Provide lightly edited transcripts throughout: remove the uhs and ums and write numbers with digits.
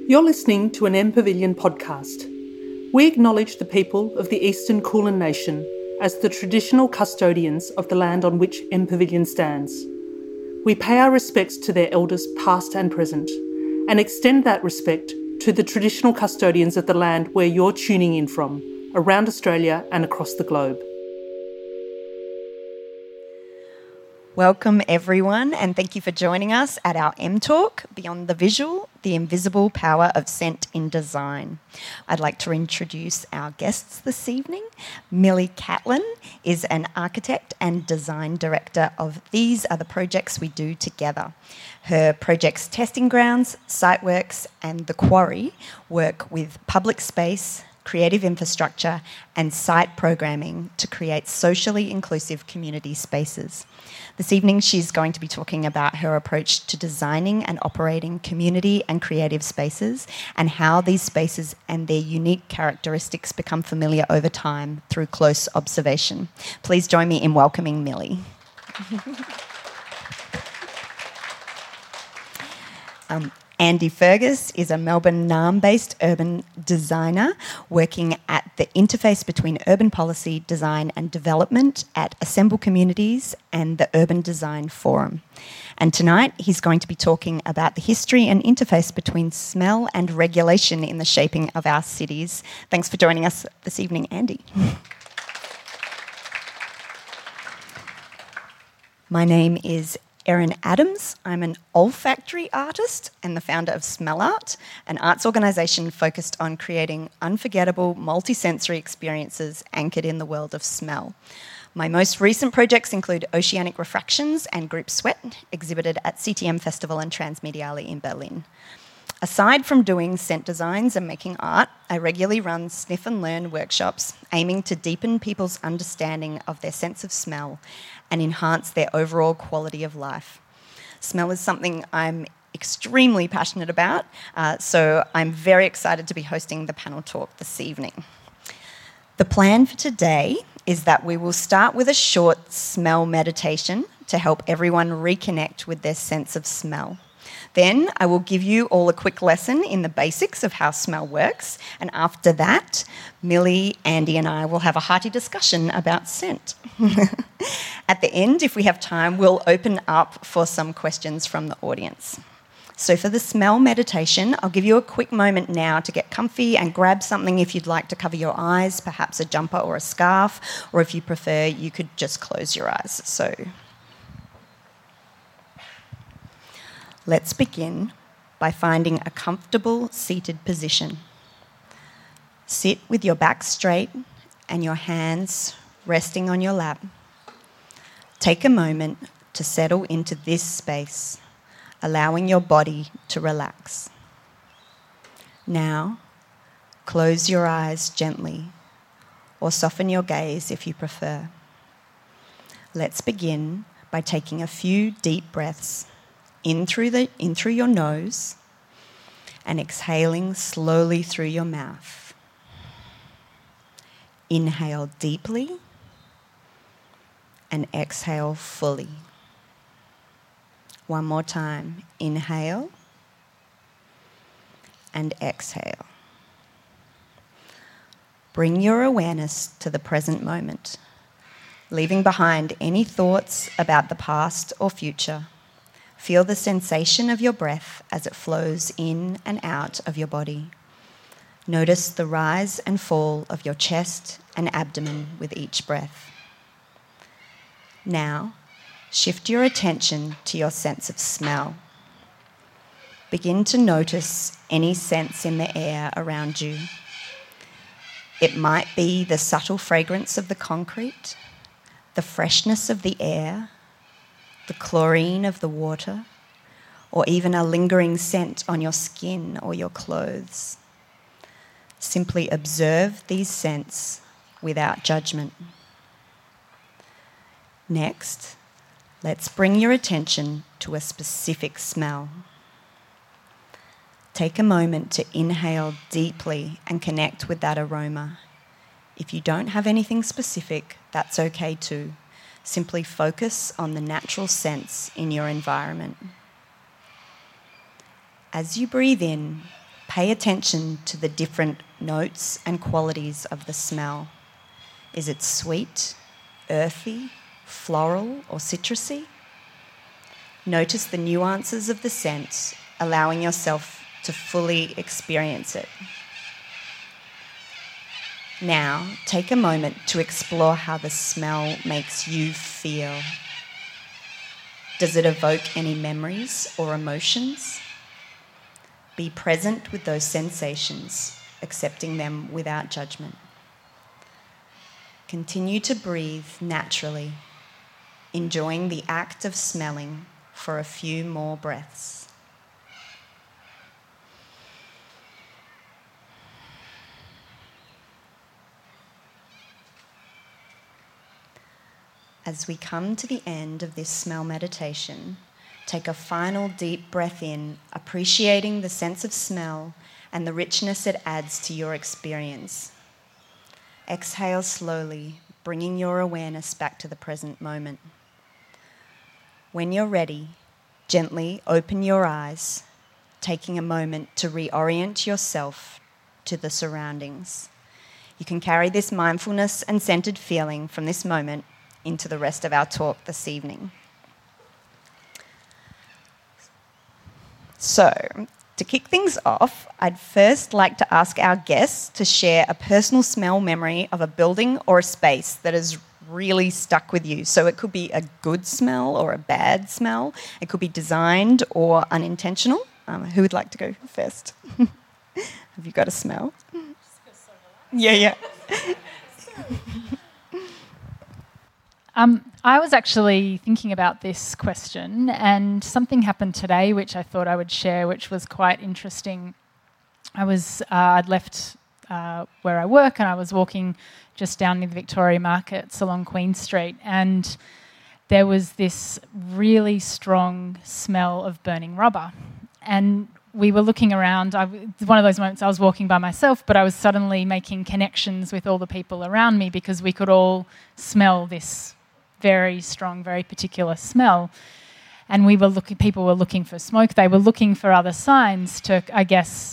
You're listening to an M Pavilion podcast. We acknowledge the people of the Eastern Kulin Nation as the traditional custodians of the land on which M Pavilion stands. We pay our respects to their elders past and present, and extend that respect to the traditional custodians of the land where you're tuning in from, around Australia and across the globe. Welcome everyone, and thank you for joining us at our M Talk, Beyond the Visual, the Invisible Power of Scent in Design. I'd like to introduce our guests this evening. Millie Catlin is an architect and design director of These Are the Projects We Do Together. Her projects Testing Grounds, Siteworks and The Quarry work with public space, creative infrastructure and site programming to create socially inclusive community spaces. This evening she's going to be talking about her approach to designing and operating community and creative spaces and how these spaces and their unique characteristics become familiar over time through close observation. Please join me in welcoming Millie. Andy Fergus is a Melbourne Naarm-based urban designer working at the interface between urban policy, design and development at Assemble Communities and the Urban Design Forum. And tonight he's going to be talking about the history and interface between smell and regulation in the shaping of our cities. Thanks for joining us this evening, Andy. My name is Erin Adams. I'm an olfactory artist and the founder of Smell Art, an arts organisation focused on creating unforgettable multisensory experiences anchored in the world of smell. My most recent projects include Oceanic Refractions and Group Sweat, exhibited at CTM Festival and Transmediale in Berlin. Aside from doing scent designs and making art, I regularly run sniff and learn workshops aiming to deepen people's understanding of their sense of smell and enhance their overall quality of life. Smell is something I'm extremely passionate about, so I'm very excited to be hosting the panel talk this evening. The plan for today is that we will start with a short smell meditation to help everyone reconnect with their sense of smell. Then I will give you all a quick lesson in the basics of how smell works, and after that, Millie, Andy and I will have a hearty discussion about scent. At the end, if we have time, we'll open up for some questions from the audience. So for the smell meditation, I'll give you a quick moment now to get comfy and grab something if you'd like to cover your eyes, perhaps a jumper or a scarf, or if you prefer, you could just close your eyes. So let's begin by finding a comfortable seated position. Sit with your back straight and your hands resting on your lap. Take a moment to settle into this space, allowing your body to relax. Now, close your eyes gently or soften your gaze if you prefer. Let's begin by taking a few deep breaths in through your nose and exhaling slowly through your mouth. Inhale deeply and exhale fully. One more time. Inhale and exhale. Bring your awareness to the present moment, leaving behind any thoughts about the past or future. Feel the sensation of your breath as it flows in and out of your body. Notice the rise and fall of your chest and abdomen with each breath. Now, shift your attention to your sense of smell. Begin to notice any scents in the air around you. It might be the subtle fragrance of the concrete, the freshness of the air, the chlorine of the water, or even a lingering scent on your skin or your clothes. Simply observe these scents without judgment. Next, let's bring your attention to a specific smell. Take a moment to inhale deeply and connect with that aroma. If you don't have anything specific, that's okay too. Simply focus on the natural scents in your environment. As you breathe in, Pay attention to the different notes and qualities of the smell. Is it sweet, earthy, floral, or citrusy? Notice the nuances of the scent, allowing yourself to fully experience it. Now, take a moment to explore how the smell makes you feel. Does it evoke any memories or emotions? Be present with those sensations, accepting them without judgment. Continue to breathe naturally, enjoying the act of smelling for a few more breaths. As we come to the end of this smell meditation, take a final deep breath in, appreciating the sense of smell and the richness it adds to your experience. Exhale slowly, bringing your awareness back to the present moment. When you're ready, gently open your eyes, taking a moment to reorient yourself to the surroundings. You can carry this mindfulness and centered feeling from this moment into the rest of our talk this evening. So, to kick things off, I'd first like to ask our guests to share a personal smell memory of a building or a space that has really stuck with you. So it could be a good smell or a bad smell. It could be designed or unintentional. Who would like to go first? Have you got a smell? Yeah. I was actually thinking about this question, and something happened today which I thought I would share, which was quite interesting. I'd left where I work, and I was walking just down near the Victoria Markets along Queen Street, and there was this really strong smell of burning rubber. And we were looking around. One of those moments I was walking by myself, but I was suddenly making connections with all the people around me because we could all smell this very strong, very particular smell. And people were looking for smoke. They were looking for other signs to, I guess,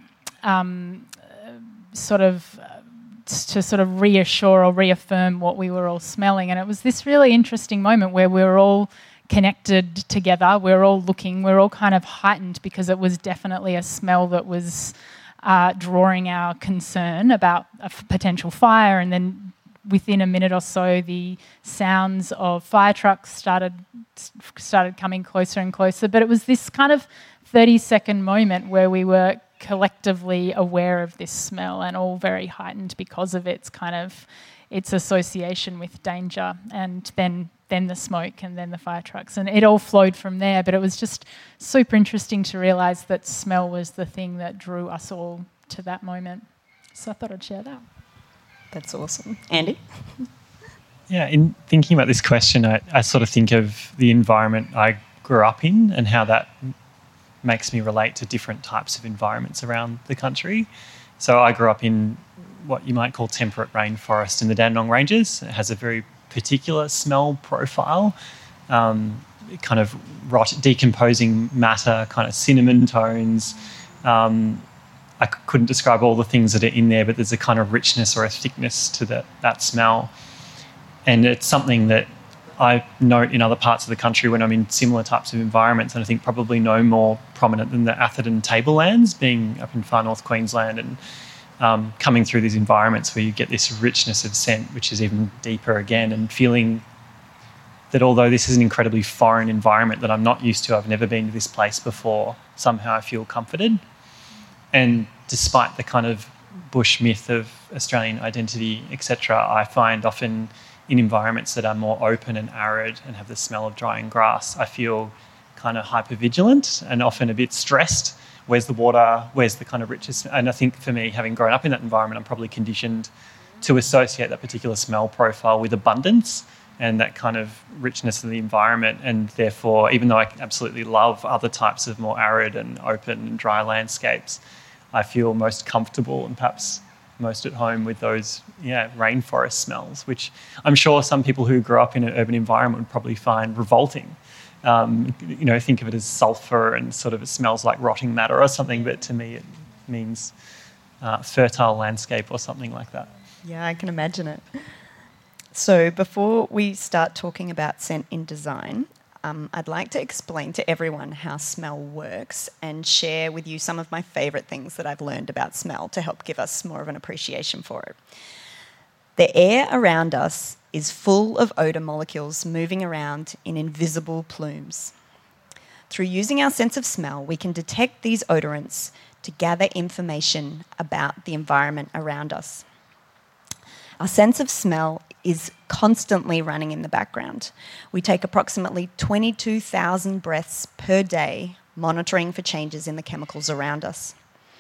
sort of reassure or reaffirm what we were all smelling. And it was this really interesting moment where we were all connected together. We were all looking. We were all kind of heightened because it was definitely a smell that was drawing our concern about a potential fire. And then within a minute or so, the sounds of fire trucks started coming closer and closer. But it was this kind of 30-second moment where we were collectively aware of this smell and all very heightened because of its association with danger, and then the smoke and then the fire trucks. And it all flowed from there. But it was just super interesting to realise that smell was the thing that drew us all to that moment. So I thought I'd share that. That's awesome. Andy? Yeah, in thinking about this question, I sort of think of the environment I grew up in and how that makes me relate to different types of environments around the country. So I grew up in what you might call temperate rainforest in the Dandenong Ranges. It has a very particular smell profile, kind of decomposing matter, kind of cinnamon tones. I couldn't describe all the things that are in there, but there's a kind of richness or a thickness to that smell. And it's something that I note in other parts of the country when I'm in similar types of environments, and I think probably no more prominent than the Atherton Tablelands, being up in far north Queensland, and coming through these environments where you get this richness of scent, which is even deeper again, and feeling that although this is an incredibly foreign environment that I'm not used to, I've never been to this place before, somehow I feel comforted. And despite the kind of bush myth of Australian identity, etc., I find often in environments that are more open and arid and have the smell of drying grass, I feel kind of hypervigilant and often a bit stressed. Where's the water? Where's the kind of richest? And I think for me, having grown up in that environment, I'm probably conditioned to associate that particular smell profile with abundance and that kind of richness of the environment. And therefore, even though I absolutely love other types of more arid and open and dry landscapes, I feel most comfortable and perhaps most at home with those rainforest smells, which I'm sure some people who grew up in an urban environment would probably find revolting. Think of it as sulphur and sort of it smells like rotting matter or something, but to me means fertile landscape or something like that. Yeah, I can imagine it. So before we start talking about scent in design, I'd like to explain to everyone how smell works and share with you some of my favourite things that I've learned about smell to help give us more of an appreciation for it. The air around us is full of odour molecules moving around in invisible plumes. Through using our sense of smell, we can detect these odorants to gather information about the environment around us. Our sense of smell is constantly running in the background. We take approximately 22,000 breaths per day, monitoring for changes in the chemicals around us.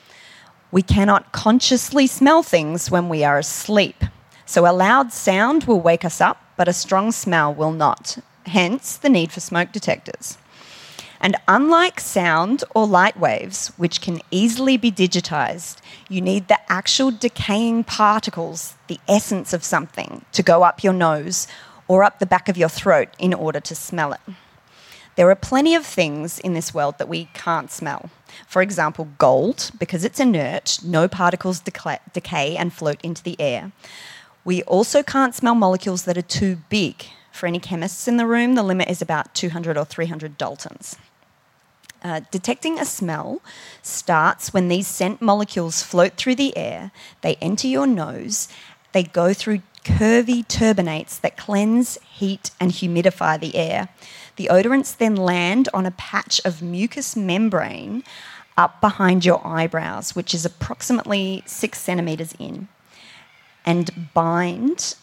We cannot consciously smell things when we are asleep. So a loud sound will wake us up, but a strong smell will not. Hence, the need for smoke detectors. And unlike sound or light waves, which can easily be digitised, you need the actual decaying particles, the essence of something, to go up your nose or up the back of your throat in order to smell it. There are plenty of things in this world that we can't smell. For example, gold, because it's inert, no particles decay and float into the air. We also can't smell molecules that are too big. For any chemists in the room, the limit is about 200 or 300 Daltons. Detecting a smell starts when these scent molecules float through the air, they enter your nose, they go through curvy turbinates that cleanse, heat and humidify the air. The odorants then land on a patch of mucous membrane up behind your eyebrows, which is approximately 6 centimetres in, and bind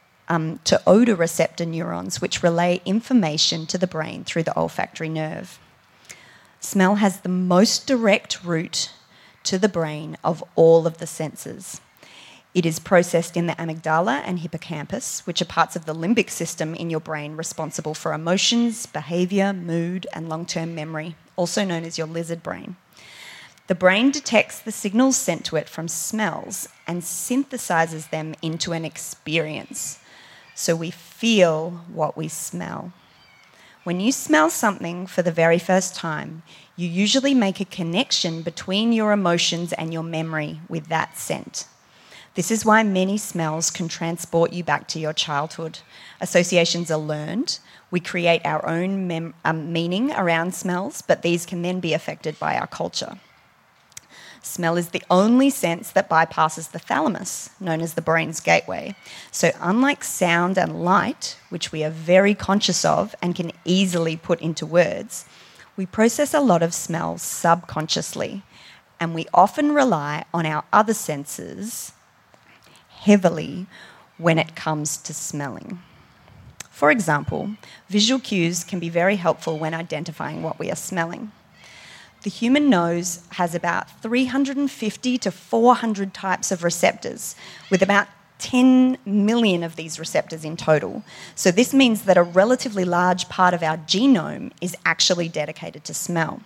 to odour receptor neurons, which relay information to the brain through the olfactory nerve. Smell has the most direct route to the brain of all of the senses. It is processed in the amygdala and hippocampus, which are parts of the limbic system in your brain responsible for emotions, behaviour, mood, and long-term memory, also known as your lizard brain. The brain detects the signals sent to it from smells and synthesises them into an experience. So we feel what we smell. When you smell something for the very first time, you usually make a connection between your emotions and your memory with that scent. This is why many smells can transport you back to your childhood. Associations are learned. We create our own meaning around smells, but these can then be affected by our culture. Smell is the only sense that bypasses the thalamus, known as the brain's gateway. So unlike sound and light, which we are very conscious of and can easily put into words, we process a lot of smells subconsciously, and we often rely on our other senses heavily when it comes to smelling. For example, visual cues can be very helpful when identifying what we are smelling. The human nose has about 350 to 400 types of receptors, with about 10 million of these receptors in total. So this means that a relatively large part of our genome is actually dedicated to smell.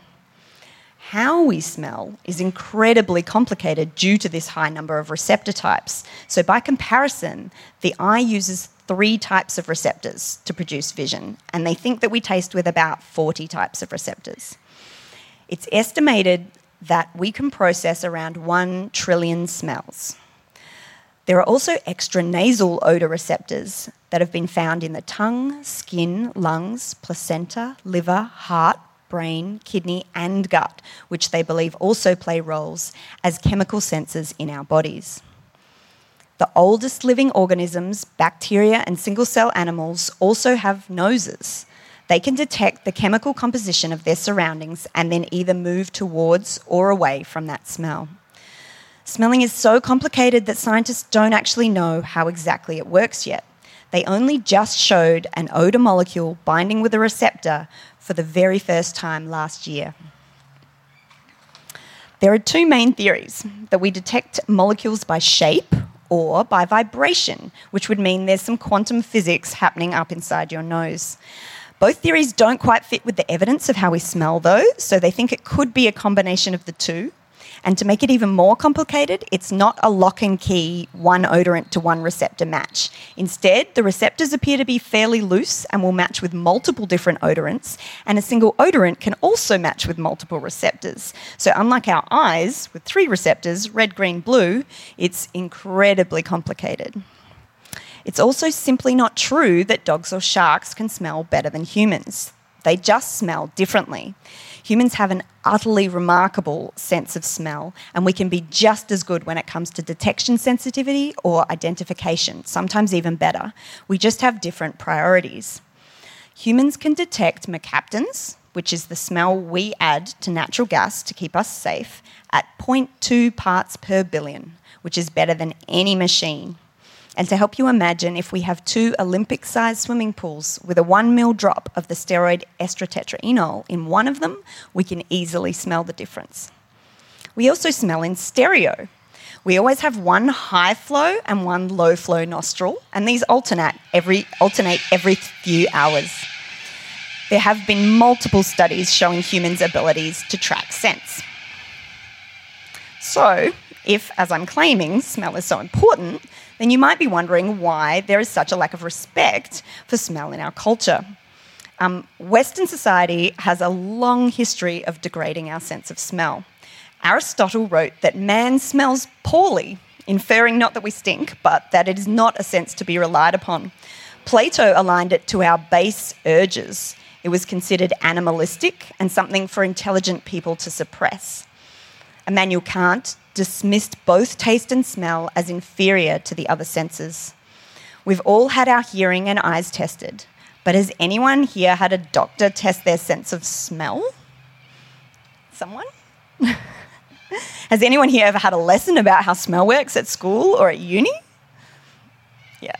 How we smell is incredibly complicated due to this high number of receptor types. So by comparison, the eye uses 3 types of receptors to produce vision, and they think that we taste with about 40 types of receptors. It's estimated that we can process around 1 trillion smells. There are also extranasal odour receptors that have been found in the tongue, skin, lungs, placenta, liver, heart, brain, kidney and gut, which they believe also play roles as chemical sensors in our bodies. The oldest living organisms, bacteria and single-cell animals, also have noses. They can detect the chemical composition of their surroundings and then either move towards or away from that smell. Smelling is so complicated that scientists don't actually know how exactly it works yet. They only just showed an odour molecule binding with a receptor for the very first time last year. There are 2 main theories: that we detect molecules by shape or by vibration, which would mean there's some quantum physics happening up inside your nose. Both theories don't quite fit with the evidence of how we smell, though, so they think it could be a combination of the two. And to make it even more complicated, it's not a lock and key one odorant to one receptor match. Instead, the receptors appear to be fairly loose and will match with multiple different odorants, and a single odorant can also match with multiple receptors. So unlike our eyes, with 3 receptors, red, green, blue, it's incredibly complicated. It's also simply not true that dogs or sharks can smell better than humans. They just smell differently. Humans have an utterly remarkable sense of smell, and we can be just as good when it comes to detection sensitivity or identification, sometimes even better. We just have different priorities. Humans can detect mercaptans, which is the smell we add to natural gas to keep us safe, at 0.2 parts per billion, which is better than any machine. And to help you imagine, if we have 2 Olympic-sized swimming pools with a 1 ml drop of the steroid estrotetraenol in one of them, we can easily smell the difference. We also smell in stereo. We always have one high flow and one low flow nostril, and these alternate every few hours. There have been multiple studies showing humans' abilities to track scents. So, if, as I'm claiming, smell is so important, then you might be wondering why there is such a lack of respect for smell in our culture. Western society has a long history of degrading our sense of smell. Aristotle wrote that man smells poorly, inferring not that we stink, but that it is not a sense to be relied upon. Plato aligned it to our base urges. It was considered animalistic and something for intelligent people to suppress. Immanuel Kant dismissed both taste and smell as inferior to the other senses. We've all had our hearing and eyes tested, but has anyone here had a doctor test their sense of smell? Someone? Has anyone here ever had a lesson about how smell works at school or at uni? Yeah.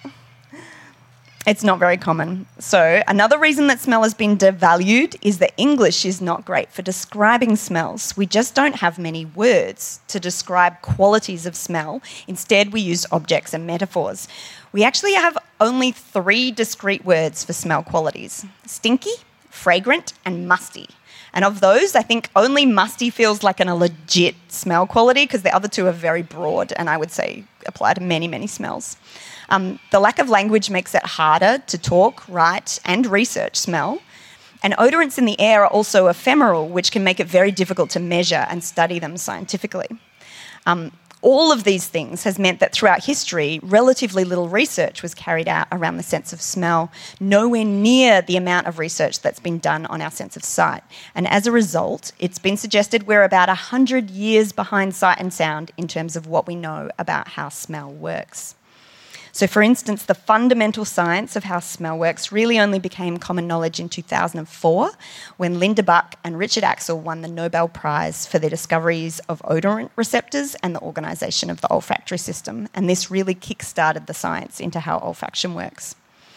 It's not very common. So another reason that smell has been devalued is that English is not great for describing smells. We just don't have many words to describe qualities of smell. Instead, we use objects and metaphors. We actually have only 3 discrete words for smell qualities: stinky, fragrant, and musty. And of those, I think only musty feels like a legit smell quality, because the other 2 are very broad and I would say apply to many, many smells. The lack of language makes it harder to talk, write, and research smell. And odorants in the air are also ephemeral, which can make it very difficult to measure and study them scientifically. All of these things has meant that throughout history, relatively little research was carried out around the sense of smell, nowhere near the amount of research that's been done on our sense of sight. And as a result, it's been suggested we're about 100 years behind sight and sound in terms of what we know about how smell works. So, for instance, the fundamental science of how smell works really only became common knowledge in 2004 when Linda Buck and Richard Axel won the Nobel Prize for their discoveries of odorant receptors and the organisation of the olfactory system. And this really kick-started the science into how olfaction works.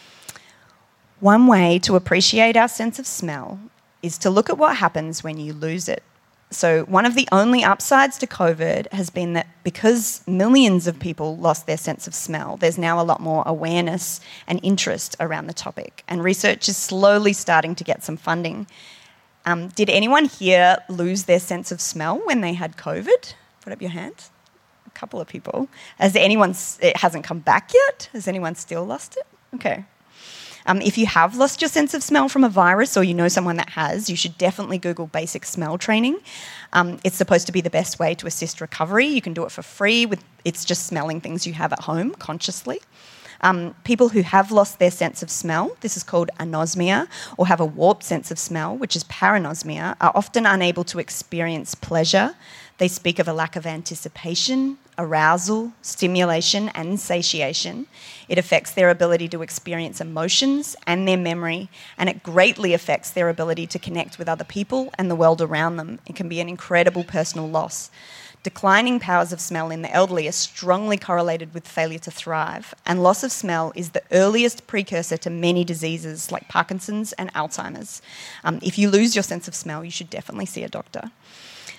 One way to appreciate our sense of smell is to look at what happens when you lose it. So one of the only upsides to COVID has been that because millions of people lost their sense of smell, there's now a lot more awareness and interest around the topic. And research is slowly starting to get some funding. Did anyone here lose their sense of smell when they had COVID? Put up your hand. A couple of people. It hasn't come back yet? Has anyone still lost it? Okay. If you have lost your sense of smell from a virus or you know someone that has, you should definitely Google basic smell training. It's supposed to be the best way to assist recovery. You can do it for free. It's just smelling things you have at home consciously. People who have lost their sense of smell, this is called anosmia, or have a warped sense of smell, which is paranosmia, are often unable to experience pleasure. They speak of a lack of anticipation, arousal, stimulation, and satiation. It affects their ability to experience emotions and their memory, and it greatly affects their ability to connect with other people and the world around them. It can be an incredible personal loss. Declining powers of smell in the elderly are strongly correlated with failure to thrive, and loss of smell is the earliest precursor to many diseases like Parkinson's and Alzheimer's. If you lose your sense of smell, you should definitely see a doctor.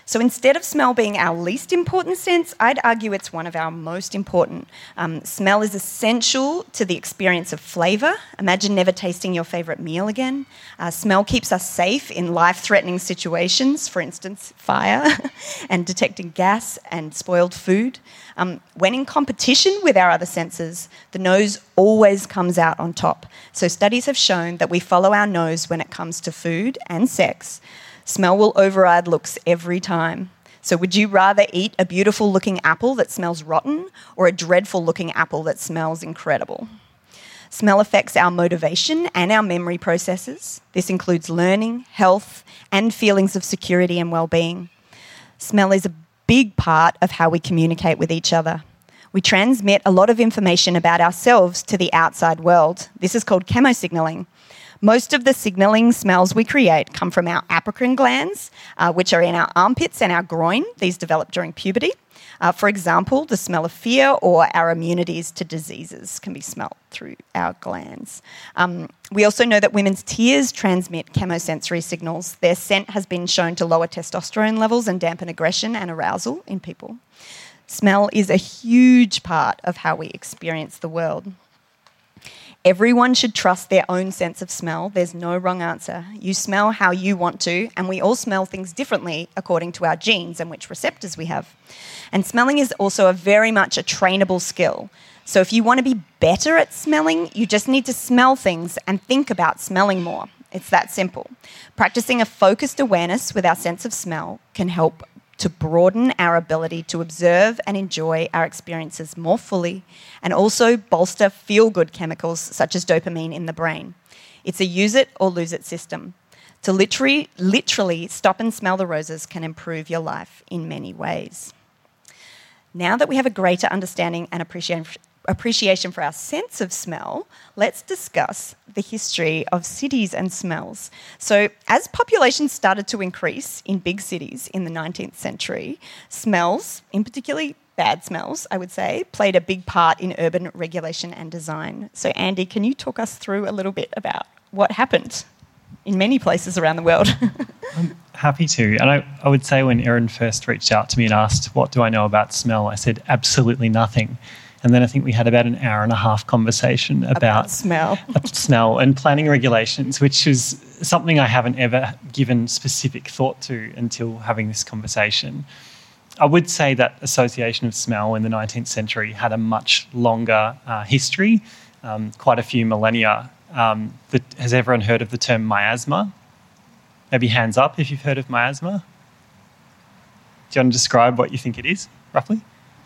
So instead of smell being our least important sense, I'd argue it's one of our most important. Smell is essential to the experience of flavour. Imagine never tasting your favourite meal again. Smell keeps us safe in life-threatening situations, for instance, fire, and detecting gas and spoiled food. When in competition with our other senses, the nose always comes out on top. So studies have shown that we follow our nose when it comes to food and sex. Smell will override looks every time. So would you rather eat a beautiful-looking apple that smells rotten or a dreadful-looking apple that smells incredible? Smell affects our motivation and our memory processes. This includes learning, health, and feelings of security and well-being. Smell is a big part of how we communicate with each other. We transmit a lot of information about ourselves to the outside world. This is called chemosignaling. Most of the signalling smells we create come from our apocrine glands, which are in our armpits and our groin. These develop during puberty. For example, the smell of fear or our immunities to diseases can be smelt through our glands. We also know that women's tears transmit chemosensory signals. Their scent has been shown to lower testosterone levels and dampen aggression and arousal in people. Smell is a huge part of how we experience the world. Everyone should trust their own sense of smell. There's no wrong answer. You smell how you want to, and we all smell things differently according to our genes and which receptors we have. And smelling is also very much a trainable skill. So if you want to be better at smelling, you just need to smell things and think about smelling more. It's that simple. Practicing a focused awareness with our sense of smell can help to broaden our ability to observe and enjoy our experiences more fully, and also bolster feel-good chemicals such as dopamine in the brain. It's a use it or lose it system. To literally stop and smell the roses can improve your life in many ways. Now that we have a greater understanding and appreciation for our sense of smell, let's discuss the history of cities and smells. So as populations started to increase in big cities in the 19th century, smells, in particularly bad smells, I would say, played a big part in urban regulation and design. So Andy, can you talk us through a little bit about what happened in many places around the world? I'm happy to. And I would say when Erin first reached out to me and asked, what do I know about smell? I said, absolutely nothing. And then I think we had about an hour and a half conversation about smell and planning regulations, which is something I haven't ever given specific thought to until having this conversation. I would say that association of smell in the 19th century had a much longer history, quite a few millennia. Has everyone heard of the term miasma? Maybe hands up if you've heard of miasma. Do you want to describe what you think it is, roughly?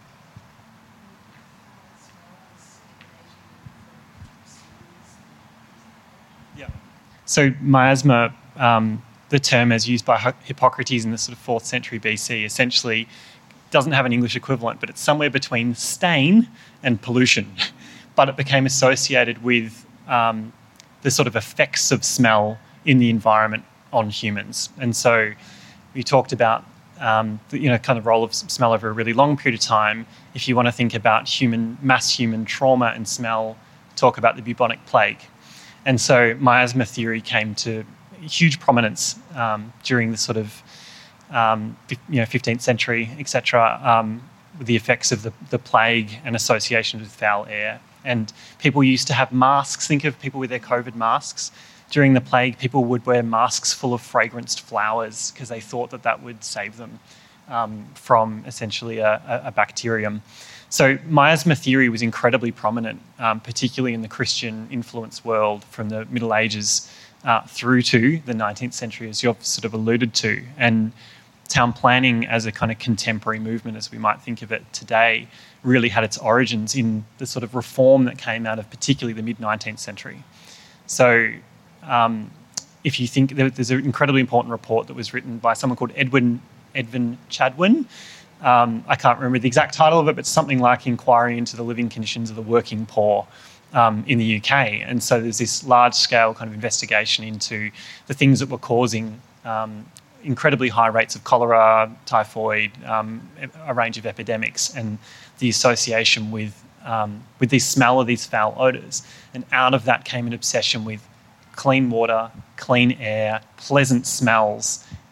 So miasma, the term as used by Hippocrates in the sort of 4th century BC, essentially doesn't have an English equivalent, but it's somewhere between stain and pollution. But it became associated with the sort of effects of smell in the environment on humans. And so we talked about kind of role of smell over a really long period of time. If you want to think about mass human trauma and smell, talk about the bubonic plague. And so miasma theory came to huge prominence during the sort of 15th century, etc., with the effects of the plague and associations with foul air. And people used to have masks. Think of people with their COVID masks. During the plague, people would wear masks full of fragranced flowers because they thought that would save them from essentially a bacterium. So miasma theory was incredibly prominent, particularly in the Christian-influenced world from the Middle Ages through to the 19th century, as you've sort of alluded to. And town planning as a kind of contemporary movement, as we might think of it today, really had its origins in the sort of reform that came out of particularly the mid-19th century. So if you think, there's an incredibly important report that was written by someone called Edwin Chadwin. I can't remember the exact title of it, but something like Inquiry into the Living Conditions of the Working Poor in the UK. And so there's this large-scale kind of investigation into the things that were causing incredibly high rates of cholera, typhoid, a range of epidemics, and the association with the smell of these foul odours. And out of that came an obsession with clean water, clean air, pleasant smells,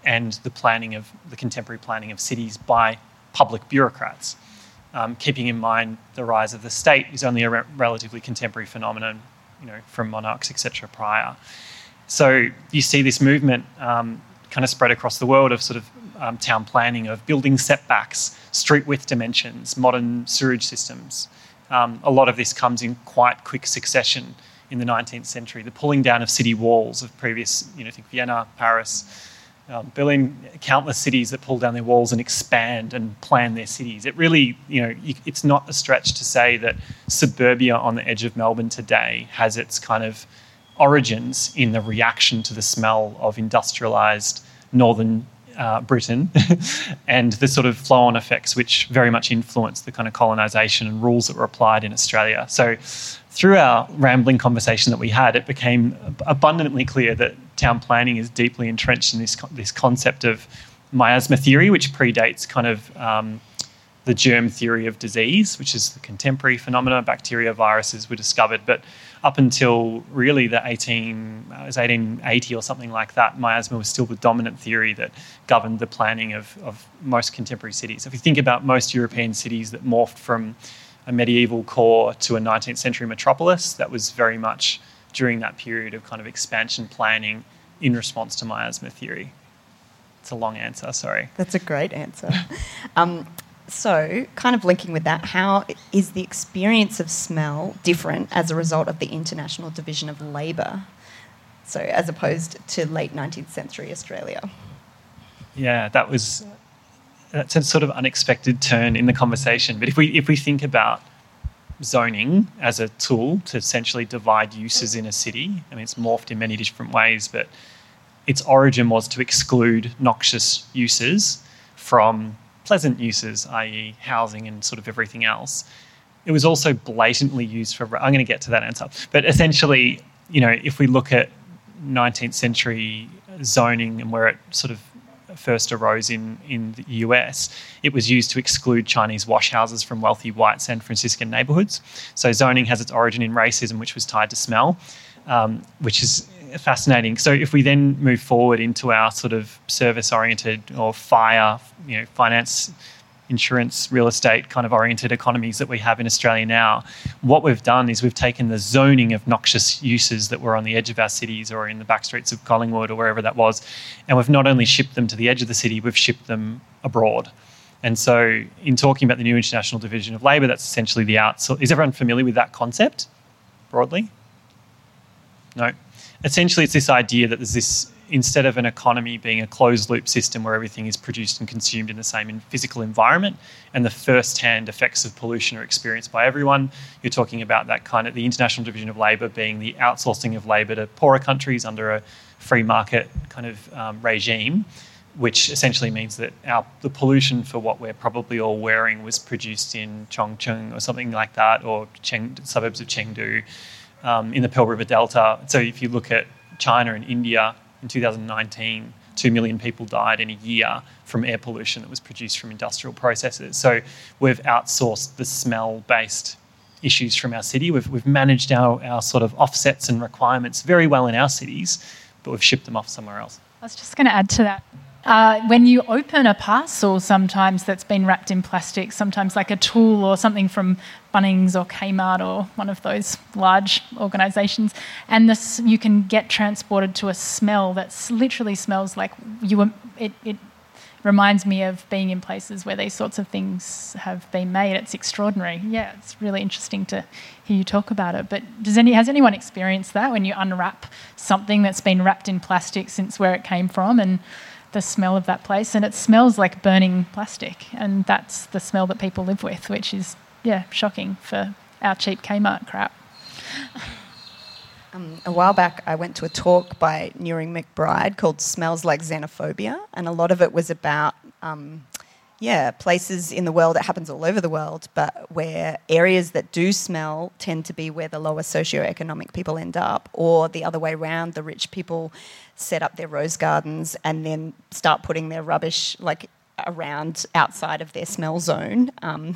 and the contemporary planning of cities by public bureaucrats. Keeping in mind the rise of the state is only a relatively contemporary phenomenon, from monarchs, etc. prior. So you see this movement kind of spread across the world of sort of town planning, of building setbacks, street width dimensions, modern sewage systems. A lot of this comes in quite quick succession in the 19th century. The pulling down of city walls of previous, think Vienna, Paris, Berlin, countless cities that pull down their walls and expand and plan their cities. It really, it's not a stretch to say that suburbia on the edge of Melbourne today has its kind of origins in the reaction to the smell of industrialised northern Britain and the sort of flow-on effects which very much influenced the kind of colonisation and rules that were applied in Australia. So through our rambling conversation that we had, it became abundantly clear that town planning is deeply entrenched in this concept of miasma theory, which predates kind of the germ theory of disease, which is the contemporary phenomena. Bacteria, viruses were discovered, but up until really the 1880 or something like that, miasma was still the dominant theory that governed the planning of most contemporary cities. If you think about most European cities that morphed from a medieval core to a 19th century metropolis, that was very much during that period of kind of expansion planning in response to miasma theory. It's a long answer, sorry. That's a great answer. So, kind of linking with that, how is the experience of smell different as a result of the International Division of Labour, so as opposed to late 19th century Australia? Yeah, that's a sort of unexpected turn in the conversation. But if we think about zoning as a tool to essentially divide uses in a city, I mean, it's morphed in many different ways, but its origin was to exclude noxious uses from pleasant uses, i.e. housing and sort of everything else. It was also blatantly used for... I'm going to get to that answer. But essentially, if we look at 19th century zoning and where it sort of first arose in the US, it was used to exclude Chinese wash houses from wealthy white San Franciscan neighbourhoods. So zoning has its origin in racism, which was tied to smell, which is fascinating. So if we then move forward into our sort of service-oriented or finance, insurance, real estate kind of oriented economies that we have in Australia now, what we've done is we've taken the zoning of noxious uses that were on the edge of our cities or in the back streets of Collingwood or wherever that was, and we've not only shipped them to the edge of the city, we've shipped them abroad. And so in talking about the new International Division of Labour, that's essentially the outsource. Is everyone familiar with that concept broadly? No. Essentially, it's this idea that there's this, instead of an economy being a closed-loop system where everything is produced and consumed in the same physical environment and the first-hand effects of pollution are experienced by everyone, you're talking about that kind of the International Division of Labour being the outsourcing of labour to poorer countries under a free market kind of regime, which essentially means that the pollution for what we're probably all wearing was produced in Chongqing or something like that, or suburbs of Chengdu, in the Pearl River Delta. So if you look at China and India in 2019, 2 million people died in a year from air pollution that was produced from industrial processes. So we've outsourced the smell-based issues from our city. We've managed our sort of offsets and requirements very well in our cities, but we've shipped them off somewhere else. I was just going to add to that. When you open a parcel sometimes that's been wrapped in plastic, sometimes like a tool or something from Bunnings or Kmart or one of those large organisations, and you can get transported to a smell that literally smells like it reminds me of being in places where these sorts of things have been made. It's extraordinary. Yeah, it's really interesting to hear you talk about it. But has anyone experienced that when you unwrap something that's been wrapped in plastic since where it came from and the smell of that place, and it smells like burning plastic, and that's the smell that people live with, which is, shocking for our cheap Kmart crap. A while back, I went to a talk by Nearing McBride called Smells Like Xenophobia, and a lot of it was about places in the world, it happens all over the world, but where areas that do smell tend to be where the lower socioeconomic people end up, or the other way around, the rich people set up their rose gardens and then start putting their rubbish around outside of their smell zone.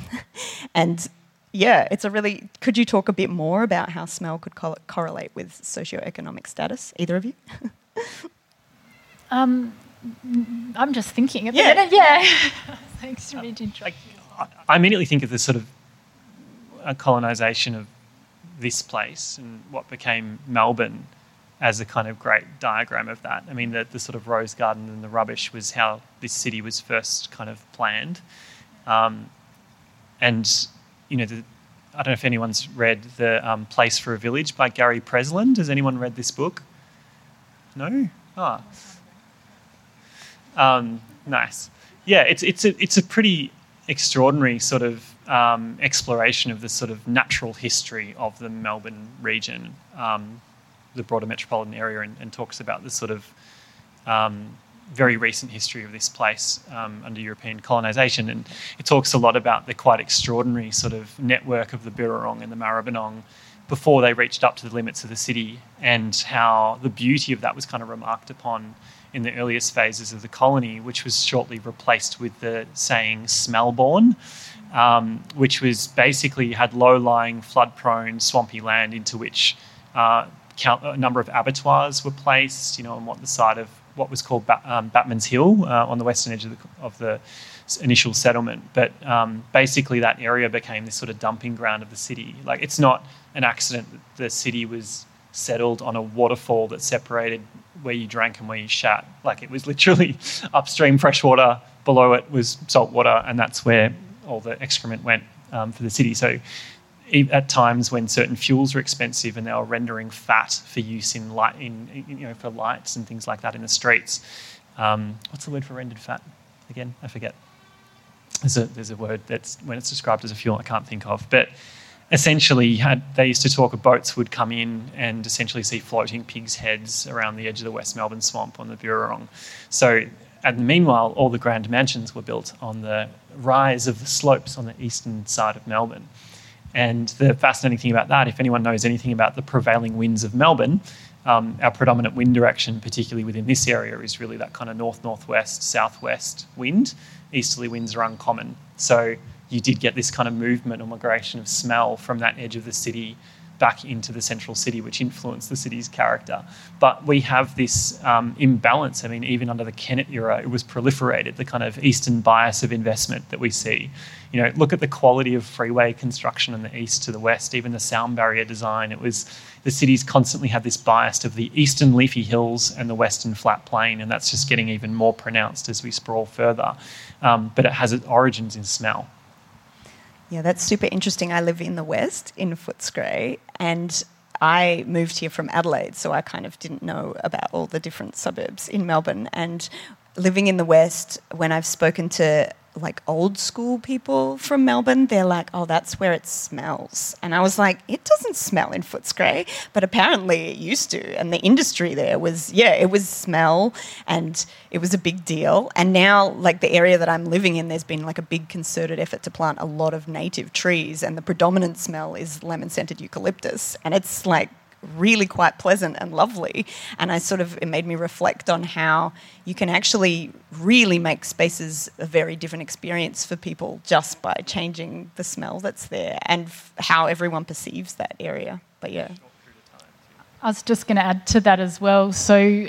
It's a really... Could you talk a bit more about how smell could correlate with socioeconomic status, either of you? I'm just thinking at the minute. Yeah. Thanks, I immediately think of the sort of colonisation of this place and what became Melbourne as a kind of great diagram of that. I mean, the sort of rose garden and the rubbish was how this city was first kind of planned. And, you know, I don't know if anyone's read The Place for a Village by Gary Presland. Has anyone read this book? No? Nice. Yeah, it's a pretty extraordinary sort of exploration of the sort of natural history of the Melbourne region, the broader metropolitan area, and talks about the sort of very recent history of this place under European colonisation. And it talks a lot about the quite extraordinary sort of network of the Birrarong and the Maribyrnong before they reached up to the limits of the city, and how the beauty of that was kind of remarked upon in the earliest phases of the colony, which was shortly replaced with the saying smellborn, which was basically had low-lying, flood-prone, swampy land into which a number of abattoirs were placed, you know, on the side of what was called Batman's Hill on the western edge of the initial settlement. But basically that area became this sort of dumping ground of the city. Like, it's not an accident that the city was settled on a waterfall that separated where you drank and where you shat. Like, it was literally upstream fresh water, below it was salt water, and that's where all the excrement went for the city. So at times when certain fuels were expensive and they were rendering fat for use in light, for lights and things like that in the streets. What's the word for rendered fat again? I forget. There's a word that's when it's described as a fuel I can't think of. But essentially, they used to talk of boats would come in and essentially see floating pigs' heads around the edge of the West Melbourne swamp on the Birrarong. So, and meanwhile, all the grand mansions were built on the rise of the slopes on the eastern side of Melbourne. And the fascinating thing about that, if anyone knows anything about the prevailing winds of Melbourne, our predominant wind direction, particularly within this area, is really that kind of north-northwest, southwest wind. Easterly winds are uncommon. So you did get this kind of movement or migration of smell from that edge of the city back into the central city, which influenced the city's character. But we have this imbalance. I mean, even under the Kennett era, it was proliferated, the kind of eastern bias of investment that we see. You know, look at the quality of freeway construction in the east to the west, even the sound barrier design. It was, the cities constantly had this bias of the eastern leafy hills and the western flat plain, and that's just getting even more pronounced as we sprawl further. But it has its origins in smell. Yeah, that's super interesting. I live in the West, in Footscray, and I moved here from Adelaide, so I kind of didn't know about all the different suburbs in Melbourne. And living in the West, when I've spoken to like old school people from Melbourne, they're like, oh, that's where it smells. And I was like, it doesn't smell in Footscray, but apparently it used to. And the industry there was, it was smell, and it was a big deal. And now, like, the area that I'm living in, there's been like a big concerted effort to plant a lot of native trees, and the predominant smell is lemon-scented eucalyptus. And it's like really quite pleasant and lovely. And it made me reflect on how you can actually really make spaces a very different experience for people just by changing the smell that's there and how everyone perceives that area. But yeah. I was just going to add to that as well. So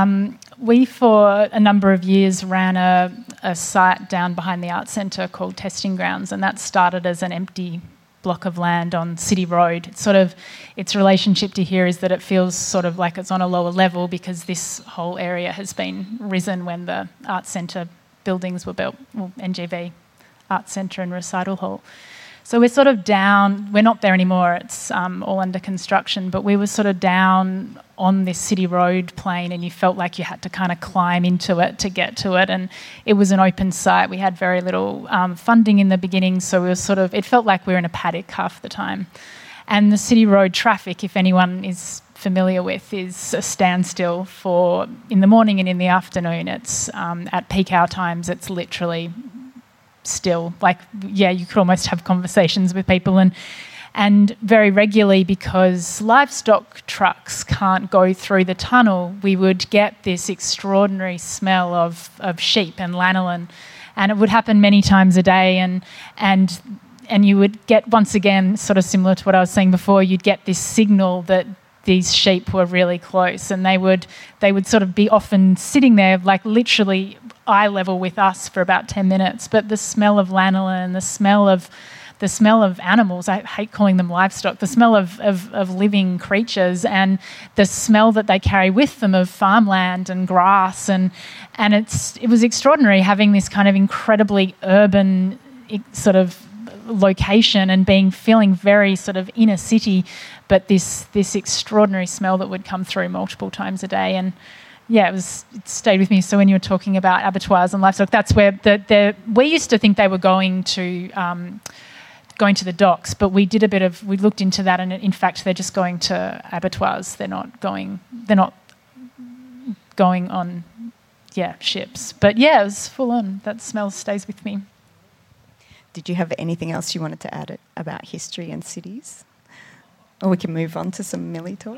we, for a number of years, ran a site down behind the Arts Centre called Testing Grounds, and that started as an empty block of land on City Road. It's sort of, its relationship to here is that it feels sort of like it's on a lower level because this whole area has been risen when the Arts Centre buildings were built, well, NGV Arts Centre and Recital Hall. So we're sort of down, we're not there anymore, it's all under construction, but we were sort of down on this City Road plane, and you felt like you had to kind of climb into it to get to it, and it was an open site. We had very little funding in the beginning, so we were it felt like we were in a paddock half the time. And the City Road traffic, if anyone is familiar with, is a standstill for in the morning and in the afternoon. It's at peak hour times, it's literally still, like, you could almost have conversations with people, and very regularly, because livestock trucks can't go through the tunnel, we would get this extraordinary smell of sheep and lanolin, and it would happen many times a day, and you would get, once again, sort of similar to what I was saying before, you'd get this signal that these sheep were really close, and they would sort of be often sitting there, like literally eye level with us for about 10 minutes, but the smell of lanolin, the smell of animals, I hate calling them livestock, the smell of living creatures, and the smell that they carry with them of farmland and grass, and it was extraordinary having this kind of incredibly urban sort of location and feeling very sort of inner city, but this extraordinary smell that would come through multiple times a day. And yeah, it stayed with me. So when you were talking about abattoirs and livestock, that's where we used to think they were going to the docks, but we looked into that, and in fact they're just going to abattoirs. They're not going on ships. But yeah, it was full on. That smell stays with me. Did you have anything else you wanted to add about history and cities? Or we can move on to some Millie talk.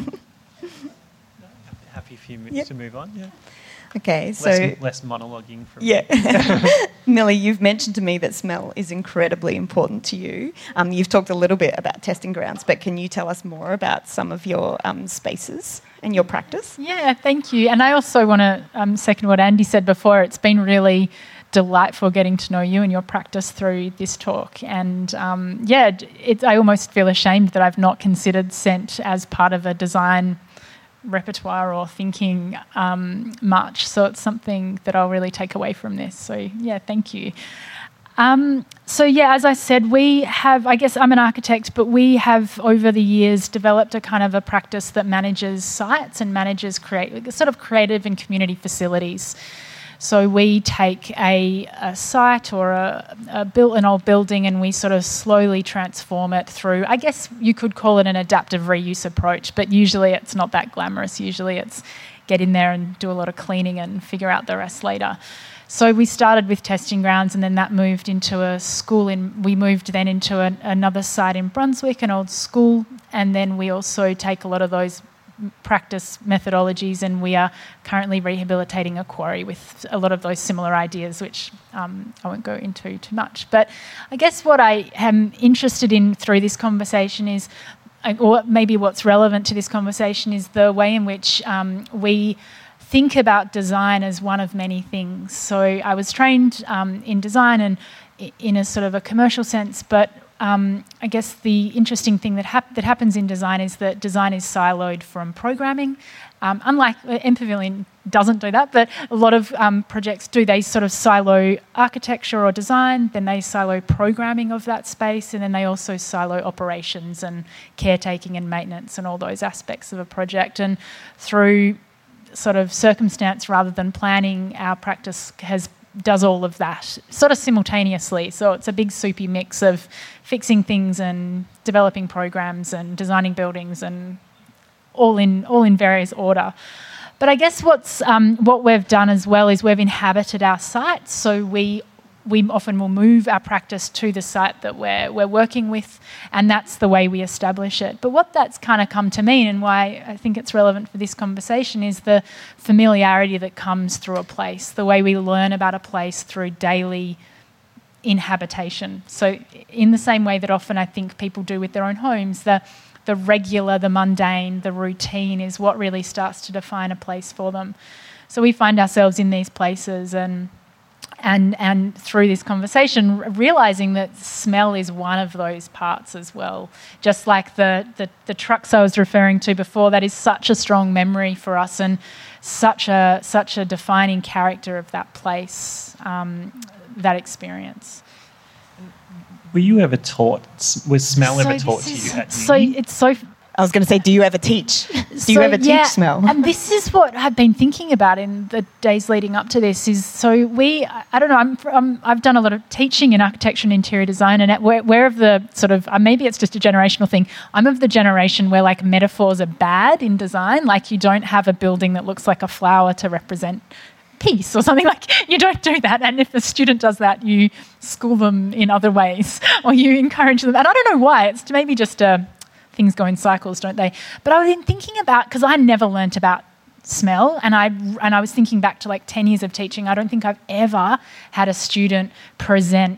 Happy few minutes to move on, yeah. Okay, so... Less monologuing from me. Millie, you've mentioned to me that smell is incredibly important to you. You've talked a little bit about testing grounds, but can you tell us more about some of your spaces and your practice? Yeah, thank you. And I also want to second what Andy said before. It's been really delightful getting to know you and your practice through this talk. And I almost feel ashamed that I've not considered scent as part of a design repertoire or thinking much. So it's something that I'll really take away from this. So yeah, thank you. As I said, I'm an architect, but we have over the years developed a kind of a practice that manages sites and manages creative and community facilities. So we take a site or an old building, and we sort of slowly transform it through, I guess you could call it an adaptive reuse approach, but usually it's not that glamorous. Usually it's get in there and do a lot of cleaning and figure out the rest later. So we started with testing grounds, and then that moved into a school. We moved then into another site in Brunswick, an old school, and then we also take a lot of those practice methodologies, and we are currently rehabilitating a quarry with a lot of those similar ideas, which I won't go into too much. But I guess what I am interested in through this conversation is, or maybe what's relevant to this conversation, is the way in which we think about design as one of many things. So I was trained in design and in a sort of a commercial sense, but I guess the interesting thing that happens in design is that design is siloed from programming. Unlike MPavilion doesn't do that, but a lot of projects do. They sort of silo architecture or design, then they silo programming of that space, and then they also silo operations and caretaking and maintenance and all those aspects of a project. And through sort of circumstance rather than planning, our practice does all of that sort of simultaneously. So it's a big soupy mix of fixing things and developing programs and designing buildings, and all in various order. But I guess what we've done as well is we've inhabited our sites. So we often will move our practice to the site that we're working with, and that's the way we establish it. But what that's kind of come to mean, and why I think it's relevant for this conversation, is the familiarity that comes through a place, the way we learn about a place through daily inhabitation. So in the same way that often I think people do with their own homes, the regular, the mundane, the routine is what really starts to define a place for them. So we find ourselves in these places and through this conversation, realising that smell is one of those parts as well. Just like the trucks I was referring to before, that is such a strong memory for us and such a defining character of that place, that experience. Were you ever taught? Was smell ever taught to you at uni? I was going to say, do you ever teach? Do you ever teach smell? And this is what I've been thinking about in the days leading up to this. I've done a lot of teaching in architecture and interior design, and we're of the sort of maybe it's just a generational thing. I'm of the generation where like metaphors are bad in design. Like you don't have a building that looks like a flower to represent peace or something. Like you don't do that, and if a student does that, you school them in other ways or you encourage them. And I don't know why. It's maybe just things go in cycles, don't they? But I was thinking about, because I never learnt about smell, and I was thinking back to like 10 years of teaching. I don't think I've ever had a student present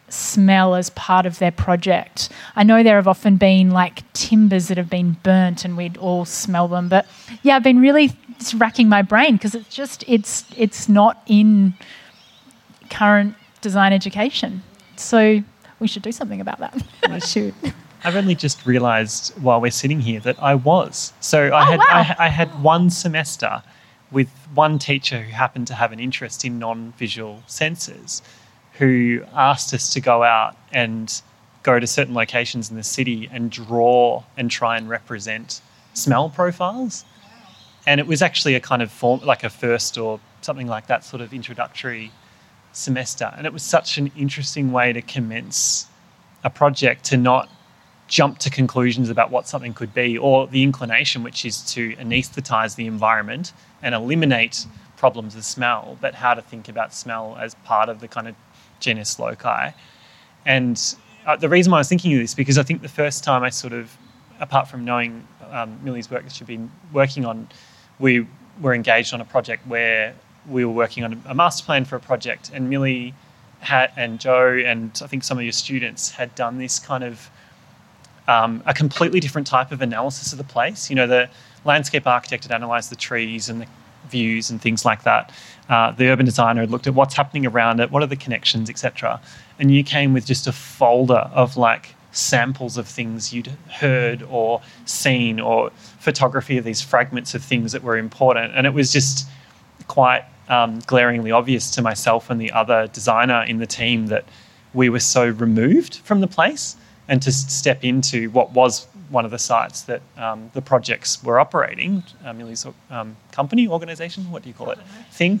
smell as part of their project. I know there have often been like timbers that have been burnt and we'd all smell them. But yeah, I've been really racking my brain because it's not in current design education. So we should do something about that. We should. I've only just realised while we're sitting here that I was. So I had one semester with one teacher who happened to have an interest in non-visual senses, who asked us to go out and go to certain locations in the city and draw and try and represent smell profiles. And it was actually a kind of form, like a first or something like that sort of introductory semester. And it was such an interesting way to commence a project, to not jump to conclusions about what something could be, or the inclination, which is to anaesthetise the environment and eliminate problems of smell, but how to think about smell as part of the kind of genus loci. And the reason why I was thinking of this, because I think the first time I sort of, apart from knowing Millie's work that she'd been working on, we were engaged on a project where we were working on a master plan for a project, and Millie and Joe and I think some of your students had done this kind of a completely different type of analysis of the place. You know, the landscape architect had analysed the trees and the views and things like that. The urban designer had looked at what's happening around it, what are the connections, etc. And you came with just a folder of like samples of things you'd heard or seen, or photography of these fragments of things that were important. And it was just quite glaringly obvious to myself and the other designer in the team that we were so removed from the place, and to step into what was one of the sites that the projects were operating, Millie's company, organisation, what do you call it? Thing?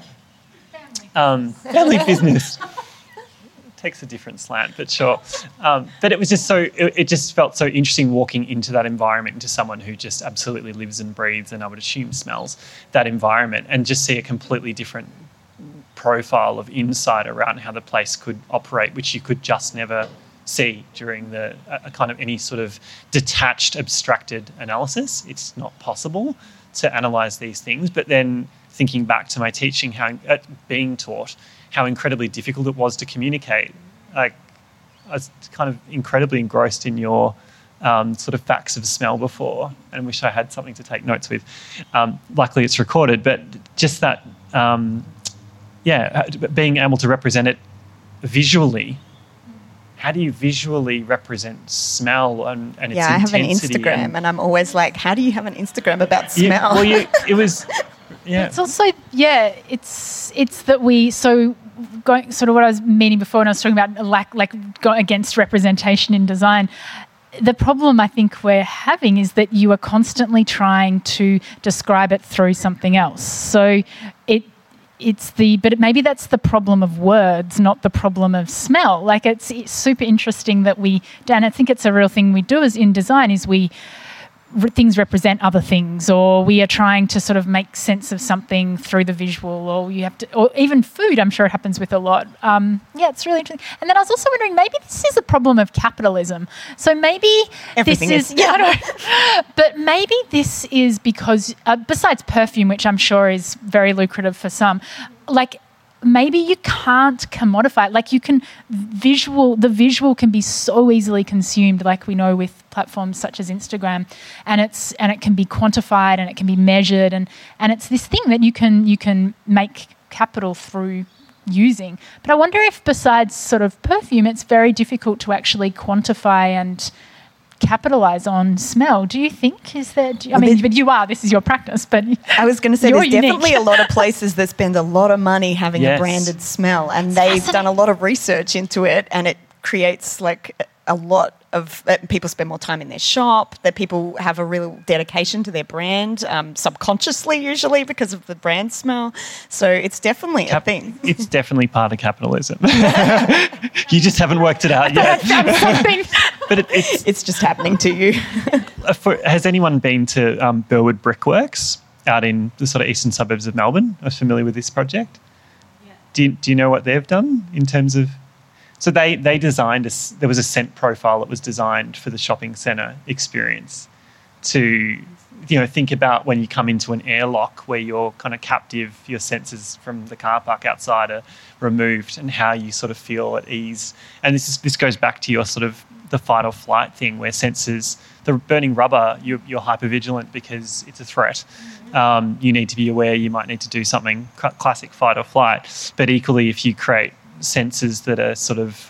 Family business. Takes a different slant, but sure. But it was just it just felt so interesting walking into that environment, into someone who just absolutely lives and breathes, and I would assume smells, that environment, and just see a completely different profile of insight around how the place could operate, which you could just never see during a kind of any sort of detached, abstracted analysis. It's not possible to analyse these things. But then thinking back to my teaching, being taught, how incredibly difficult it was to communicate. Like, I was kind of incredibly engrossed in your sort of facts of smell before, and wish I had something to take notes with. Luckily it's recorded, but just that, being able to represent it visually. How do you visually represent smell and its intensity? Yeah, I have an Instagram, and I'm always like, how do you have an Instagram about smell? It was, yeah. It's also, it's that we, so going, sort of what I was meaning before when I was talking about going against representation in design, the problem I think we're having is that you are constantly trying to describe it through something else. So but maybe that's the problem of words, not the problem of smell. Like it's super interesting that and I think it's a real thing we do as in design, is things represent other things, or we are trying to sort of make sense of something through the visual, or or even food, I'm sure it happens with a lot. It's really interesting. And then I was also wondering, maybe this is a problem of capitalism. So maybe everything this is I know. But maybe this is because, besides perfume, which I'm sure is very lucrative for some, like maybe you can't commodify it. Like the visual can be so easily consumed, like we know with platforms such as Instagram, and it can be quantified and it can be measured, and it's this thing that you can make capital through using. But I wonder if besides sort of perfume, it's very difficult to actually quantify and capitalise on smell. Do you think? But this is your practice, but I was going to say there's unique. Definitely a lot of places that spend a lot of money having a branded smell, and they've done a lot of research into it, and it creates like a lot of people spend more time in their shop, that people have a real dedication to their brand, subconsciously usually because of the brand smell. So it's definitely a thing. It's definitely part of capitalism. You just haven't worked it out yet. But it's just happening to you. Has anyone been to Burwood Brickworks out in the sort of eastern suburbs of Melbourne? Are you familiar with this project? Yeah. Do you know what they've done in terms of... So they designed there was a scent profile that was designed for the shopping centre experience to think about when you come into an airlock where you're kind of captive, your senses from the car park outside are removed, and how you sort of feel at ease. And this goes back to your sort of the fight or flight thing, where senses, the burning rubber, you're hypervigilant because it's a threat. You need to be aware you might need to do something, classic fight or flight. But equally, if you create senses that are sort of,